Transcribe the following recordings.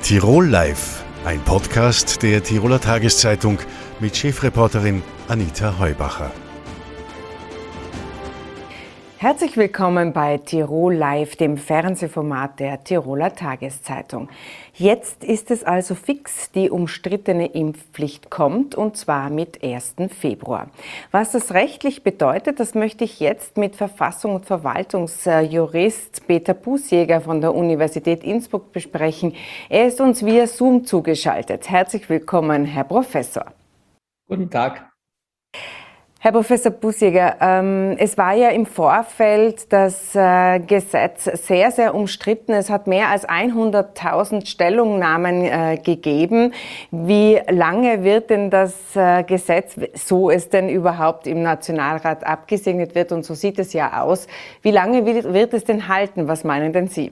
Tirol Live, ein Podcast der Tiroler Tageszeitung mit Chefreporterin Anita Heubacher. Herzlich willkommen bei Tirol Live, dem Fernsehformat der Tiroler Tageszeitung. Jetzt ist es also fix, die umstrittene Impfpflicht kommt, und zwar mit 1. Februar. Was das rechtlich bedeutet, das möchte ich jetzt mit Verfassungs- und Verwaltungsjurist Peter Bußjäger von der Universität Innsbruck besprechen. Er ist uns via Zoom zugeschaltet. Herzlich willkommen, Herr Professor. Guten Tag. Herr Professor Bußjäger, es war ja im Vorfeld das Gesetz sehr, sehr umstritten. Es hat mehr als 100.000 Stellungnahmen gegeben. Wie lange wird denn das Gesetz, so es denn überhaupt im Nationalrat abgesegnet wird, und so sieht es ja aus, wie lange wird es denn halten? Was meinen denn Sie?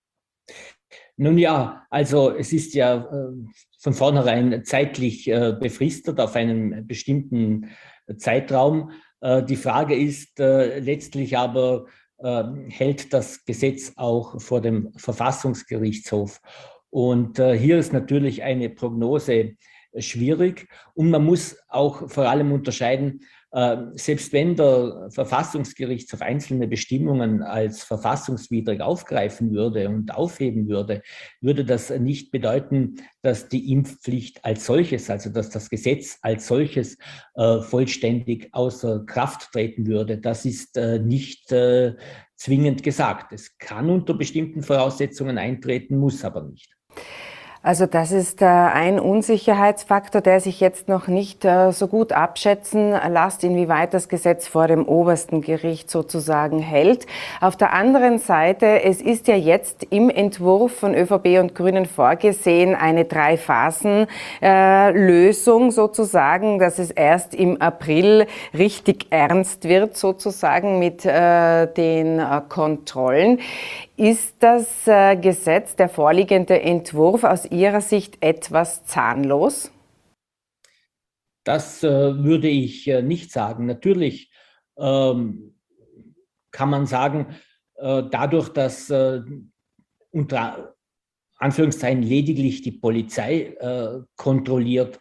Nun ja, also es ist ja von vornherein zeitlich befristet auf einen bestimmten Zeitraum. Die Frage ist letztlich aber, hält das Gesetz auch vor dem Verfassungsgerichtshof? Und hier ist natürlich eine Prognose schwierig. Und man muss auch vor allem unterscheiden, selbst wenn der Verfassungsgerichtshof einzelne Bestimmungen als verfassungswidrig aufgreifen würde und aufheben würde, würde das nicht bedeuten, dass die Impfpflicht als solches, also dass das Gesetz als solches vollständig außer Kraft treten würde. Das ist nicht zwingend gesagt. Es kann unter bestimmten Voraussetzungen eintreten, muss aber nicht. Also das ist ein Unsicherheitsfaktor, der sich jetzt noch nicht so gut abschätzen lässt, inwieweit das Gesetz vor dem obersten Gericht sozusagen hält. Auf der anderen Seite, es ist ja jetzt im Entwurf von ÖVP und Grünen vorgesehen, eine 3-Phasen-Lösung sozusagen, dass es erst im April richtig ernst wird sozusagen mit den Kontrollen. Ist das Gesetz, der vorliegende Entwurf, aus Ihrer Sicht etwas zahnlos? Das würde ich nicht sagen. Natürlich kann man sagen, dadurch, dass unter Anführungszeichen lediglich die Polizei kontrolliert,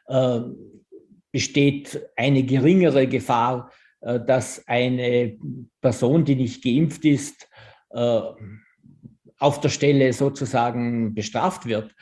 besteht eine geringere Gefahr, dass eine Person, die nicht geimpft ist, auf der Stelle sozusagen bestraft wird.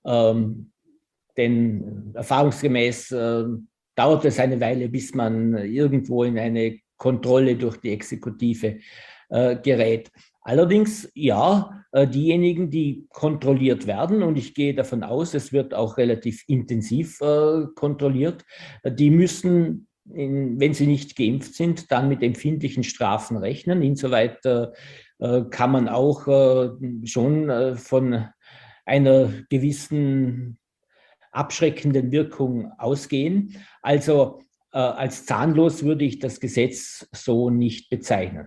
Denn erfahrungsgemäß dauert es eine Weile, bis man irgendwo in eine Kontrolle durch die Exekutive gerät. Allerdings, ja, diejenigen, die kontrolliert werden, und ich gehe davon aus, es wird auch relativ intensiv kontrolliert, die müssen, wenn sie nicht geimpft sind, dann mit empfindlichen Strafen rechnen. Insoweit kann man auch schon von einer gewissen abschreckenden Wirkung ausgehen. Also als zahnlos würde ich das Gesetz so nicht bezeichnen.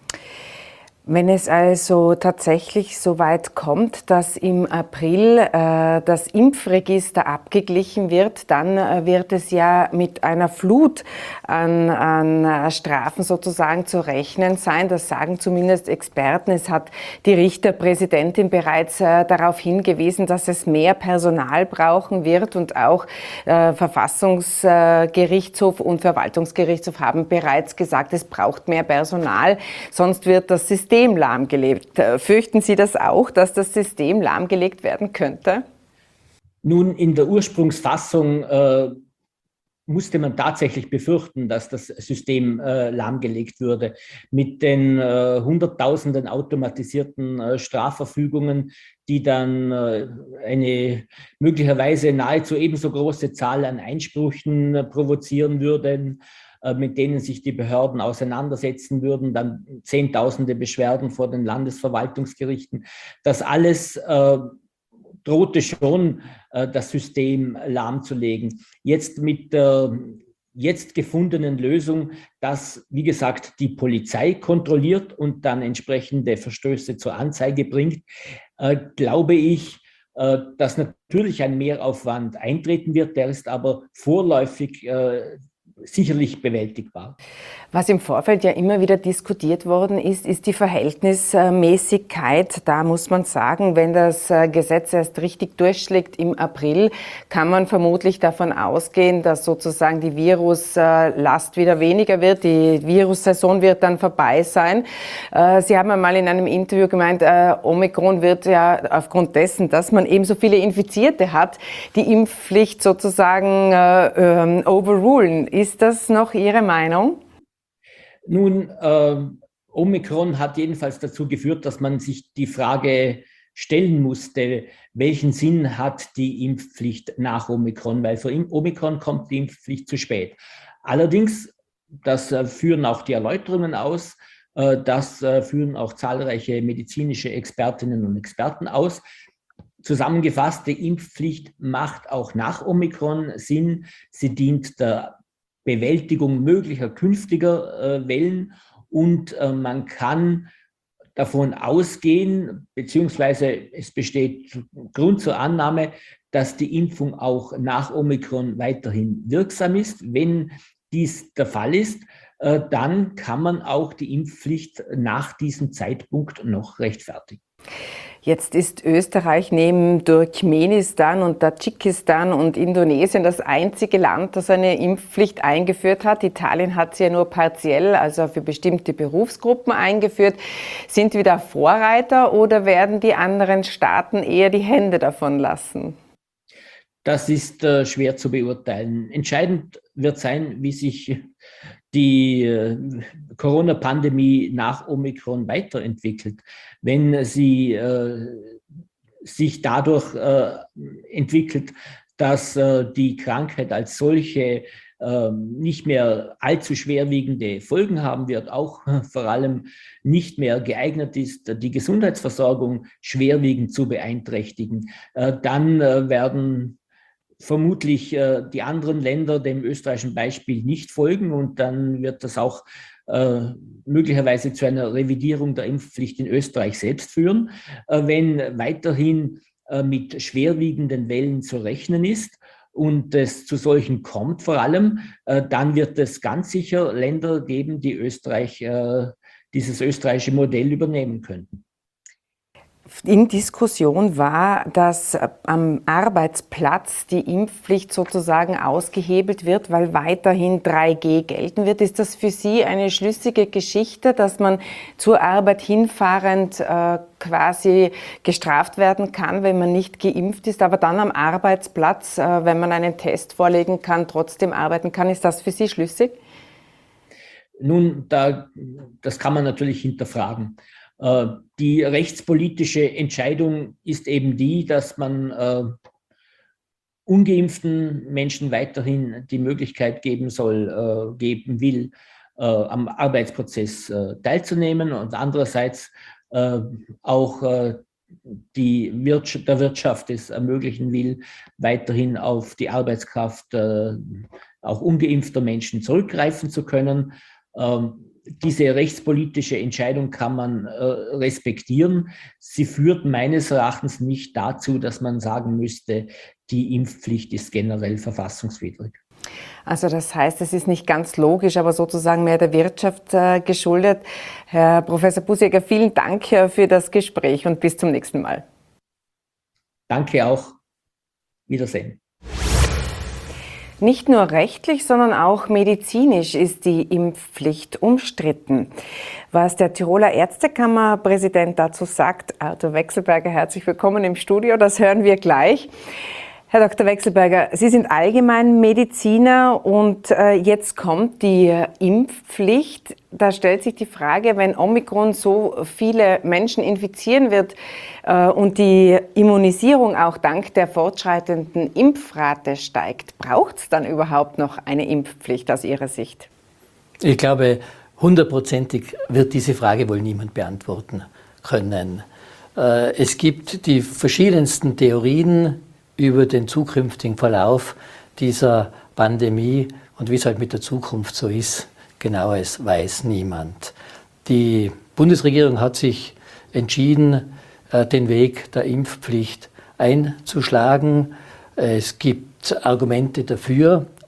Wenn es also tatsächlich so weit kommt, dass im April das Impfregister abgeglichen wird, dann wird es ja mit einer Flut an Strafen sozusagen zu rechnen sein. Das sagen zumindest Experten. Es hat die Richterpräsidentin bereits darauf hingewiesen, dass es mehr Personal brauchen wird, und auch Verfassungsgerichtshof und Verwaltungsgerichtshof haben bereits gesagt, es braucht mehr Personal, sonst wird das System lahmgelegt. Fürchten Sie das auch, dass das System lahmgelegt werden könnte? Nun, in der Ursprungsfassung musste man tatsächlich befürchten, dass das System lahmgelegt würde. Mit den Hunderttausenden automatisierten Strafverfügungen, die dann eine möglicherweise nahezu ebenso große Zahl an Einsprüchen provozieren würden, mit denen sich die Behörden auseinandersetzen würden, dann Zehntausende Beschwerden vor den Landesverwaltungsgerichten. Das alles drohte schon, das System lahmzulegen. Jetzt mit der jetzt gefundenen Lösung, dass, wie gesagt, die Polizei kontrolliert und dann entsprechende Verstöße zur Anzeige bringt, glaube ich, dass natürlich ein Mehraufwand eintreten wird. Der ist aber vorläufig sicherlich bewältigbar. Was im Vorfeld ja immer wieder diskutiert worden ist, ist die Verhältnismäßigkeit. Da muss man sagen, wenn das Gesetz erst richtig durchschlägt im April, kann man vermutlich davon ausgehen, dass sozusagen die Viruslast wieder weniger wird. Die Virussaison wird dann vorbei sein. Sie haben einmal in einem Interview gemeint, Omikron wird ja aufgrund dessen, dass man eben so viele Infizierte hat, die Impfpflicht sozusagen overrulen. Ist das noch Ihre Meinung? Nun, Omikron hat jedenfalls dazu geführt, dass man sich die Frage stellen musste, welchen Sinn hat die Impfpflicht nach Omikron, weil für Omikron kommt die Impfpflicht zu spät. Allerdings, das führen auch die Erläuterungen aus, das führen auch zahlreiche medizinische Expertinnen und Experten aus. Zusammengefasst, die Impfpflicht macht auch nach Omikron Sinn. Sie dient der Bewältigung möglicher künftiger Wellen und man kann davon ausgehen, beziehungsweise es besteht Grund zur Annahme, dass die Impfung auch nach Omikron weiterhin wirksam ist. Wenn dies der Fall ist, dann kann man auch die Impfpflicht nach diesem Zeitpunkt noch rechtfertigen. Jetzt ist Österreich neben Turkmenistan und Tadschikistan und Indonesien das einzige Land, das eine Impfpflicht eingeführt hat. Italien hat sie ja nur partiell, also für bestimmte Berufsgruppen eingeführt. Sind wir da Vorreiter oder werden die anderen Staaten eher die Hände davon lassen? Das ist schwer zu beurteilen. Entscheidend wird sein, wie sich die Corona-Pandemie nach Omikron weiterentwickelt. Wenn sie sich dadurch entwickelt, dass die Krankheit als solche nicht mehr allzu schwerwiegende Folgen haben wird, auch vor allem nicht mehr geeignet ist, die Gesundheitsversorgung schwerwiegend zu beeinträchtigen, dann werden vermutlich die anderen Länder dem österreichischen Beispiel nicht folgen und dann wird das auch möglicherweise zu einer Revidierung der Impfpflicht in Österreich selbst führen. Wenn weiterhin mit schwerwiegenden Wellen zu rechnen ist und es zu solchen kommt vor allem, dann wird es ganz sicher Länder geben, die dieses österreichische Modell übernehmen könnten. In Diskussion war, dass am Arbeitsplatz die Impfpflicht sozusagen ausgehebelt wird, weil weiterhin 3G gelten wird. Ist das für Sie eine schlüssige Geschichte, dass man zur Arbeit hinfahrend quasi gestraft werden kann, wenn man nicht geimpft ist, aber dann am Arbeitsplatz, wenn man einen Test vorlegen kann, trotzdem arbeiten kann? Ist das für Sie schlüssig? Nun, das kann man natürlich hinterfragen. Die rechtspolitische Entscheidung ist eben die, dass man ungeimpften Menschen weiterhin die Möglichkeit geben will, am Arbeitsprozess teilzunehmen und andererseits auch der Wirtschaft es ermöglichen will, weiterhin auf die Arbeitskraft auch ungeimpfter Menschen zurückgreifen zu können. Diese rechtspolitische Entscheidung kann man respektieren. Sie führt meines Erachtens nicht dazu, dass man sagen müsste, die Impfpflicht ist generell verfassungswidrig. Also das heißt, es ist nicht ganz logisch, aber sozusagen mehr der Wirtschaft geschuldet. Herr Professor Busjäger, vielen Dank für das Gespräch und bis zum nächsten Mal. Danke auch. Wiedersehen. Nicht nur rechtlich, sondern auch medizinisch ist die Impfpflicht umstritten. Was der Tiroler Ärztekammerpräsident dazu sagt, Arthur Wechselberger, herzlich willkommen im Studio, das hören wir gleich. Herr Dr. Wechselberger, Sie sind Allgemeinmediziner und jetzt kommt die Impfpflicht. Da stellt sich die Frage, wenn Omikron so viele Menschen infizieren wird und die Immunisierung auch dank der fortschreitenden Impfrate steigt, braucht es dann überhaupt noch eine Impfpflicht aus Ihrer Sicht? Ich glaube, 100%ig wird diese Frage wohl niemand beantworten können. Es gibt die verschiedensten Theorien über den zukünftigen Verlauf dieser Pandemie und wie es halt mit der Zukunft so ist, genaues weiß niemand. Die Bundesregierung hat sich entschieden, den Weg der Impfpflicht einzuschlagen. Es gibt Argumente dafür,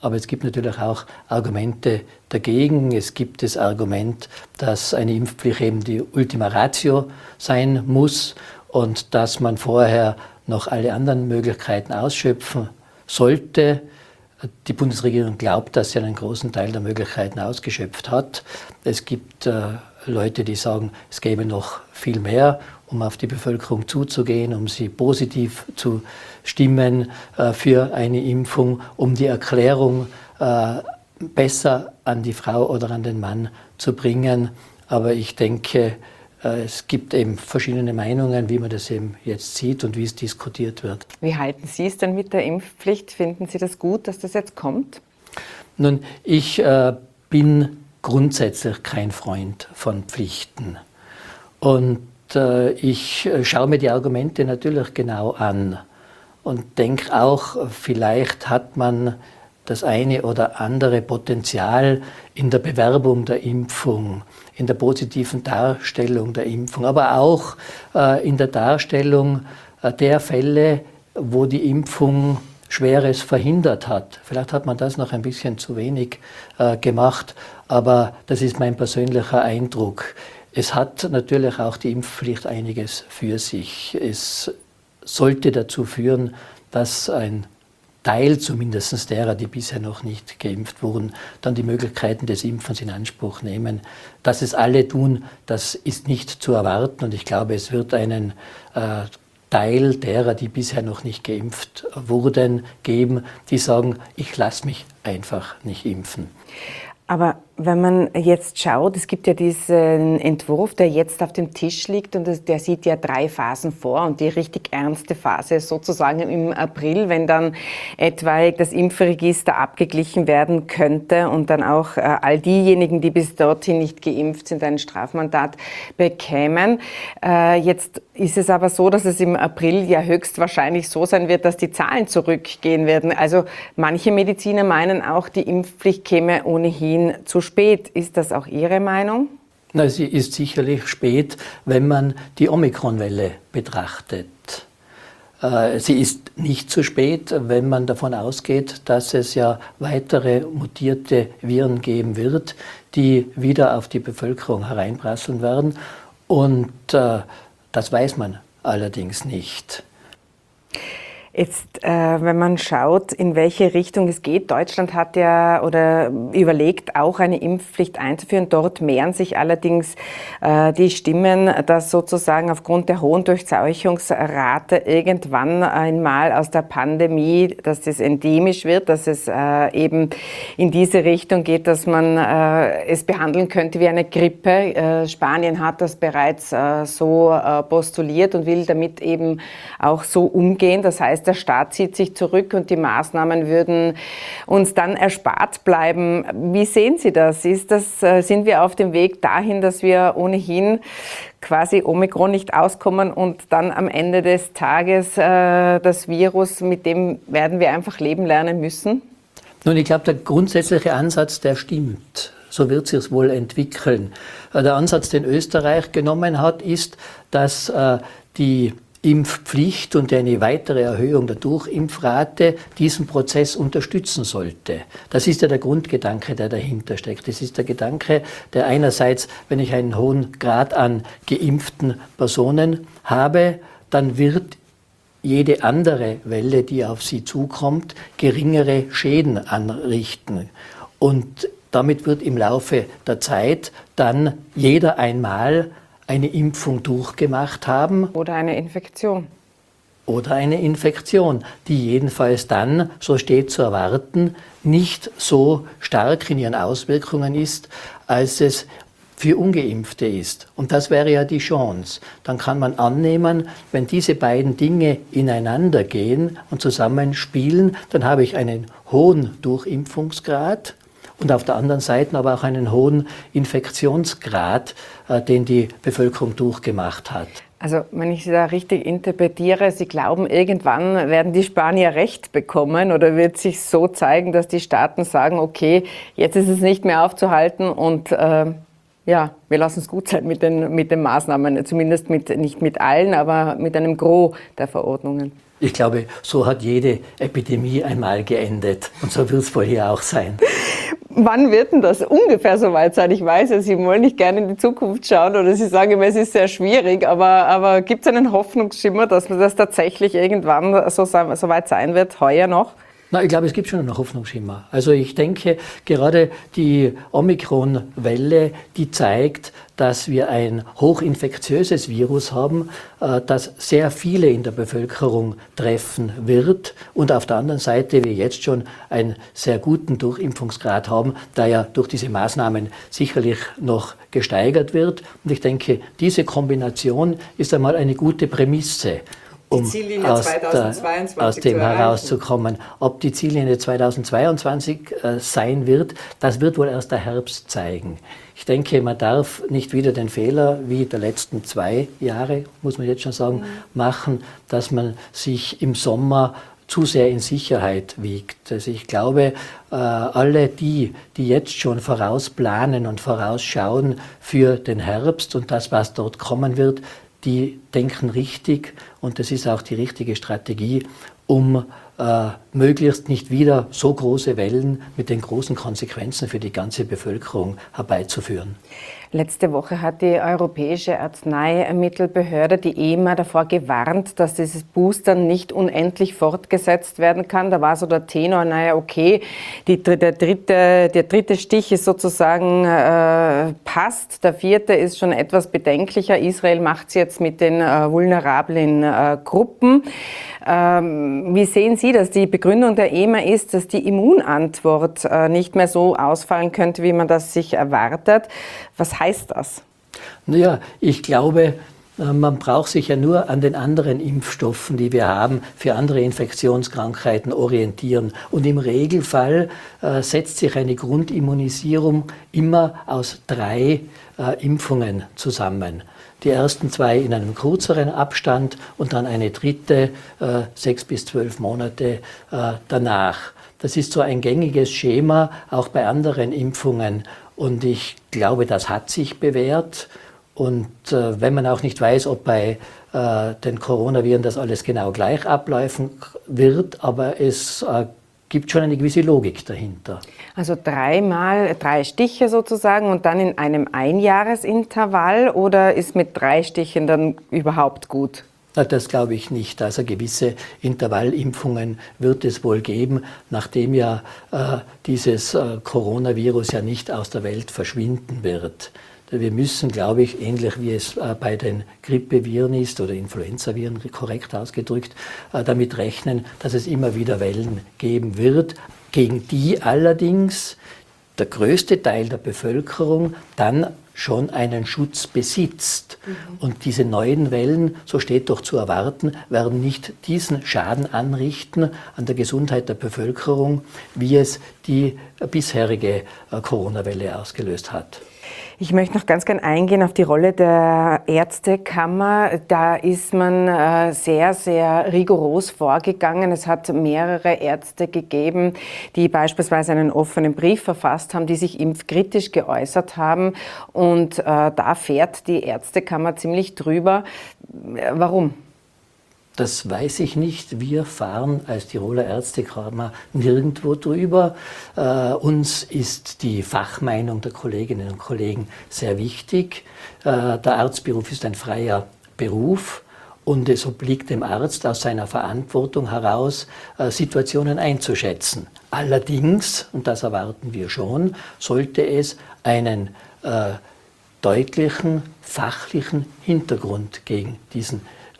aber es gibt natürlich auch Argumente dagegen. Es gibt das Argument, dass eine Impfpflicht eben die Ultima Ratio sein muss und dass man vorher noch alle anderen Möglichkeiten ausschöpfen sollte. Die Bundesregierung glaubt, dass sie einen großen Teil der Möglichkeiten ausgeschöpft hat. Es gibt Leute, die sagen, es gäbe noch viel mehr, um auf die Bevölkerung zuzugehen, um sie positiv zu stimmen für eine Impfung, um die Erklärung besser an die Frau oder an den Mann zu bringen. Aber ich denke, es gibt eben verschiedene Meinungen, wie man das eben jetzt sieht und wie es diskutiert wird. Wie halten Sie es denn mit der Impfpflicht? Finden Sie das gut, dass das jetzt kommt? Nun, ich bin grundsätzlich kein Freund von Pflichten. Und ich schaue mir die Argumente natürlich genau an und denke auch, vielleicht hat man das eine oder andere Potenzial in der Bewerbung der Impfung, in der positiven Darstellung der Impfung, aber auch in der Darstellung der Fälle, wo die Impfung Schweres verhindert hat. Vielleicht hat man das noch ein bisschen zu wenig gemacht, aber das ist mein persönlicher Eindruck. Es hat natürlich auch die Impfpflicht einiges für sich. Es sollte dazu führen, dass ein Teil zumindest derer, die bisher noch nicht geimpft wurden, dann die Möglichkeiten des Impfens in Anspruch nehmen. Dass es alle tun, das ist nicht zu erwarten und ich glaube, es wird einen Teil derer, die bisher noch nicht geimpft wurden, geben, die sagen, ich lasse mich einfach nicht impfen. Aber wenn man jetzt schaut, es gibt ja diesen Entwurf, der jetzt auf dem Tisch liegt und der sieht ja 3 Phasen vor und die richtig ernste Phase ist sozusagen im April, wenn dann etwaig das Impfregister abgeglichen werden könnte und dann auch all diejenigen, die bis dorthin nicht geimpft sind, ein Strafmandat bekämen. Jetzt ist es aber so, dass es im April ja höchstwahrscheinlich so sein wird, dass die Zahlen zurückgehen werden. Also manche Mediziner meinen auch, die Impfpflicht käme ohnehin zu spät. Ist das auch Ihre Meinung? Na, sie ist sicherlich spät, wenn man die Omikron-Welle betrachtet. Sie ist nicht zu spät, wenn man davon ausgeht, dass es ja weitere mutierte Viren geben wird, die wieder auf die Bevölkerung hereinprasseln werden. Und das weiß man allerdings nicht. Jetzt, wenn man schaut, in welche Richtung es geht, Deutschland hat ja oder überlegt, auch eine Impfpflicht einzuführen. Dort mehren sich allerdings die Stimmen, dass sozusagen aufgrund der hohen Durchseuchungsrate irgendwann einmal aus der Pandemie, dass das endemisch wird, dass es eben in diese Richtung geht, dass man es behandeln könnte wie eine Grippe. Spanien hat das bereits so postuliert und will damit eben auch so umgehen. Das heißt, der Staat zieht sich zurück und die Maßnahmen würden uns dann erspart bleiben. Wie sehen Sie das? Sind wir auf dem Weg dahin, dass wir ohnehin quasi Omikron nicht auskommen und dann am Ende des Tages das Virus, mit dem werden wir einfach leben lernen müssen? Nun, ich glaube, der grundsätzliche Ansatz, der stimmt. So wird sich es wohl entwickeln. Der Ansatz, den Österreich genommen hat, ist, dass die Impfpflicht und eine weitere Erhöhung der Durchimpfrate diesen Prozess unterstützen sollte. Das ist ja der Grundgedanke, der dahinter steckt. Das ist der Gedanke, der einerseits, wenn ich einen hohen Grad an geimpften Personen habe, dann wird jede andere Welle, die auf sie zukommt, geringere Schäden anrichten. Und damit wird im Laufe der Zeit dann jeder einmal eine Impfung durchgemacht haben. Oder eine Infektion. Oder eine Infektion, die jedenfalls dann, so steht zu erwarten, nicht so stark in ihren Auswirkungen ist, als es für Ungeimpfte ist. Und das wäre ja die Chance. Dann kann man annehmen, wenn diese beiden Dinge ineinander gehen und zusammenspielen, dann habe ich einen hohen Durchimpfungsgrad und auf der anderen Seite aber auch einen hohen Infektionsgrad, den die Bevölkerung durchgemacht hat. Also wenn ich Sie da richtig interpretiere, Sie glauben, irgendwann werden die Spanier Recht bekommen oder wird sich so zeigen, dass die Staaten sagen, okay, jetzt ist es nicht mehr aufzuhalten und ja, wir lassen es gut sein mit den Maßnahmen, zumindest nicht mit allen, aber mit einem Gros der Verordnungen. Ich glaube, so hat jede Epidemie einmal geendet und so wird es wohl hier auch sein. Wann wird denn das ungefähr so weit sein? Ich weiß ja, Sie wollen nicht gerne in die Zukunft schauen oder Sie sagen immer, es ist sehr schwierig, aber gibt es einen Hoffnungsschimmer, dass das tatsächlich irgendwann so weit sein wird, heuer noch? Na, ich glaube, es gibt schon einen Hoffnungsschimmer. Also ich denke, gerade die Omikron-Welle, die zeigt, dass wir ein hochinfektiöses Virus haben, das sehr viele in der Bevölkerung treffen wird und auf der anderen Seite wir jetzt schon einen sehr guten Durchimpfungsgrad haben, der ja durch diese Maßnahmen sicherlich noch gesteigert wird. Und ich denke, diese Kombination ist einmal eine gute Prämisse, um aus dem herauszukommen. Ob die Ziellinie 2022 sein wird, das wird wohl erst der Herbst zeigen. Ich denke, man darf nicht wieder den Fehler wie der letzten 2 Jahre, muss man jetzt schon sagen, machen, dass man sich im Sommer zu sehr in Sicherheit wiegt. Also ich glaube, alle die jetzt schon vorausplanen und vorausschauen für den Herbst und das, was dort kommen wird, die denken richtig und das ist auch die richtige Strategie, um möglichst nicht wieder so große Wellen mit den großen Konsequenzen für die ganze Bevölkerung herbeizuführen. Letzte Woche hat die Europäische Arzneimittelbehörde, die EMA, davor gewarnt, dass dieses Boostern nicht unendlich fortgesetzt werden kann. Da war so der Tenor, naja, okay, der dritte Stich ist sozusagen passt, der 4. ist schon etwas bedenklicher. Israel macht es jetzt mit den vulnerablen Gruppen. Wie sehen Sie das? Die Begründung der EMA ist, dass die Immunantwort nicht mehr so ausfallen könnte, wie man das sich erwartet. Was heißt das? Naja, ich glaube, man braucht sich ja nur an den anderen Impfstoffen, die wir haben, für andere Infektionskrankheiten orientieren. Und im Regelfall setzt sich eine Grundimmunisierung immer aus 3 Impfungen zusammen. Die ersten 2 in einem kürzeren Abstand und dann eine dritte 6 bis 12 Monate danach. Das ist so ein gängiges Schema, auch bei anderen Impfungen. Und ich glaube, das hat sich bewährt. Und wenn man auch nicht weiß, ob bei den Coronaviren das alles genau gleich ablaufen wird, aber es gibt schon eine gewisse Logik dahinter. Also 3 Stiche sozusagen und dann in einem Einjahresintervall oder ist mit 3 Stichen dann überhaupt gut? Das glaube ich nicht. Also gewisse Intervallimpfungen wird es wohl geben, nachdem ja dieses Coronavirus ja nicht aus der Welt verschwinden wird. Wir müssen, glaube ich, ähnlich wie es bei den Grippeviren ist oder Influenzaviren korrekt ausgedrückt, damit rechnen, dass es immer wieder Wellen geben wird, gegen die allerdings der größte Teil der Bevölkerung dann schon einen Schutz besitzt. Und diese neuen Wellen, so steht doch zu erwarten, werden nicht diesen Schaden anrichten an der Gesundheit der Bevölkerung, wie es die bisherige Corona-Welle ausgelöst hat. Ich möchte noch ganz gern eingehen auf die Rolle der Ärztekammer. Da ist man sehr, sehr rigoros vorgegangen. Es hat mehrere Ärzte gegeben, die beispielsweise einen offenen Brief verfasst haben, die sich impfkritisch geäußert haben. Und da fährt die Ärztekammer ziemlich drüber. Warum? Das weiß ich nicht. Wir fahren als Tiroler Ärztekammer nirgendwo drüber. Uns ist die Fachmeinung der Kolleginnen und Kollegen sehr wichtig. Der Arztberuf ist ein freier Beruf und es obliegt dem Arzt aus seiner Verantwortung heraus, Situationen einzuschätzen. Allerdings, und das erwarten wir schon, sollte es einen deutlichen fachlichen Hintergrund gegen diesen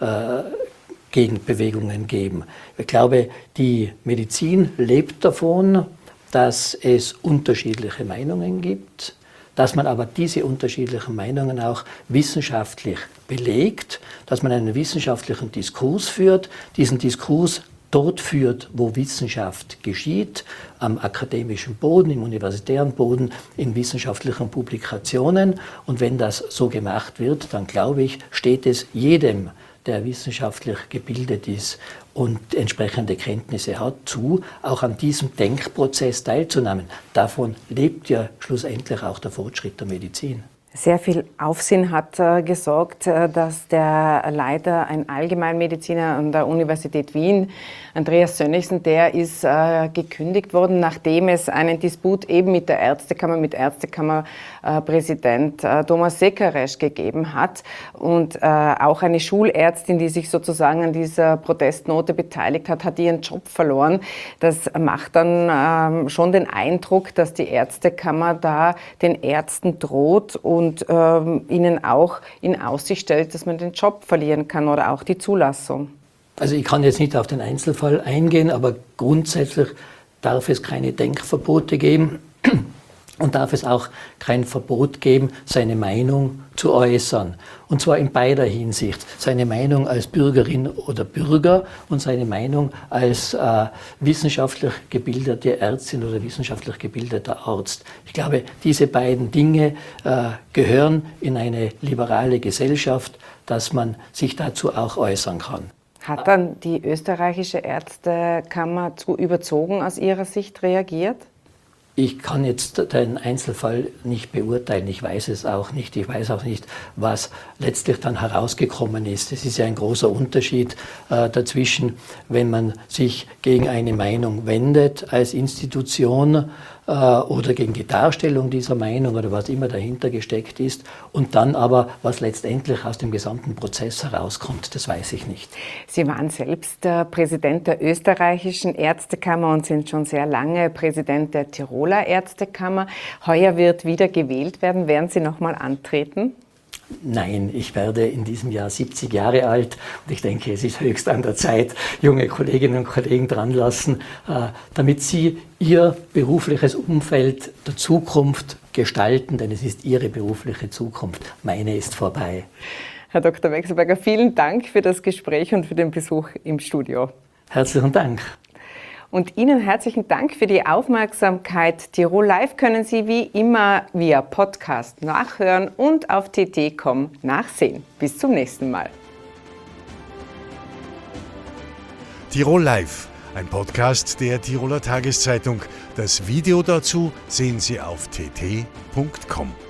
Gegenbewegungen geben. Ich glaube, die Medizin lebt davon, dass es unterschiedliche Meinungen gibt, dass man aber diese unterschiedlichen Meinungen auch wissenschaftlich belegt, dass man einen wissenschaftlichen Diskurs führt, diesen Diskurs dort führt, wo Wissenschaft geschieht, am akademischen Boden, im universitären Boden, in wissenschaftlichen Publikationen. Und wenn das so gemacht wird, dann glaube ich, steht es jedem, der wissenschaftlich gebildet ist und entsprechende Kenntnisse hat, zu, auch an diesem Denkprozess teilzunehmen. Davon lebt ja schlussendlich auch der Fortschritt der Medizin. Sehr viel Aufsehen hat gesorgt, dass der Leiter, ein Allgemeinmediziner an der Universität Wien, Andreas Sönnigsen, der ist gekündigt worden, nachdem es einen Disput eben mit der Ärztekammer, mit Ärztekammerpräsident Thomas Sekaresch gegeben hat. Und auch eine Schulärztin, die sich sozusagen an dieser Protestnote beteiligt hat, hat ihren Job verloren. Das macht dann schon den Eindruck, dass die Ärztekammer da den Ärzten droht und ihnen auch in Aussicht stellt, dass man den Job verlieren kann oder auch die Zulassung. Also ich kann jetzt nicht auf den Einzelfall eingehen, aber grundsätzlich darf es keine Denkverbote geben und darf es auch kein Verbot geben, seine Meinung zu äußern. Und zwar in beider Hinsicht. Seine Meinung als Bürgerin oder Bürger und seine Meinung als wissenschaftlich gebildete Ärztin oder wissenschaftlich gebildeter Arzt. Ich glaube, diese beiden Dinge gehören in eine liberale Gesellschaft, dass man sich dazu auch äußern kann. Hat dann die österreichische Ärztekammer zu überzogen aus Ihrer Sicht reagiert? Ich kann jetzt den Einzelfall nicht beurteilen, ich weiß es auch nicht. Ich weiß auch nicht, was letztlich dann herausgekommen ist. Es ist ja ein großer Unterschied dazwischen, wenn man sich gegen eine Meinung wendet als Institution oder gegen die Darstellung dieser Meinung oder was immer dahinter gesteckt ist und dann aber, was letztendlich aus dem gesamten Prozess herauskommt, das weiß ich nicht. Sie waren selbst Präsident der österreichischen Ärztekammer und sind schon sehr lange Präsident der Tiroler Ärztekammer. Heuer wird wieder gewählt werden. Werden Sie noch mal antreten? Nein, ich werde in diesem Jahr 70 Jahre alt und ich denke, es ist höchst an der Zeit, junge Kolleginnen und Kollegen dran lassen, damit sie ihr berufliches Umfeld der Zukunft gestalten, denn es ist ihre berufliche Zukunft. Meine ist vorbei. Herr Dr. Wechselberger, vielen Dank für das Gespräch und für den Besuch im Studio. Herzlichen Dank. Und Ihnen herzlichen Dank für die Aufmerksamkeit. Tirol Live können Sie wie immer via Podcast nachhören und auf tt.com nachsehen. Bis zum nächsten Mal. Tirol Live, ein Podcast der Tiroler Tageszeitung. Das Video dazu sehen Sie auf tt.com.